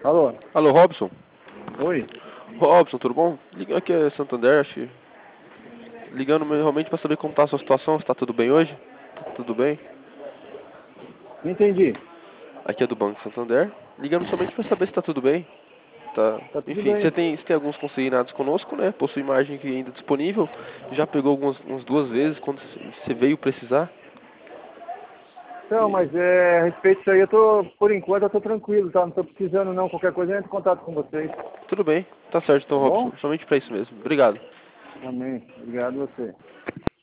Alô? Alô, Robson? Oi? Robson, tudo bom? Ligando aqui é Santander, ligando realmente para saber como está a sua situação, se tá tudo bem hoje? Tá tudo bem? Não entendi. Aqui é do Banco Santander, ligando somente para saber se tá tudo bem. Tá. Tá tudo Enfim, bem. você tem alguns consignados conosco, né? Possui imagem aqui ainda disponível. Já pegou umas duas vezes quando você veio precisar. Não, E mas a respeito disso aí, por enquanto, eu tô tranquilo, tá? Não tô precisando não. Qualquer coisa, eu entro em contato com vocês. tudo bem, tá certo então, Tá Robson. bom? Somente para isso mesmo. Obrigado. Amém. Obrigado a você.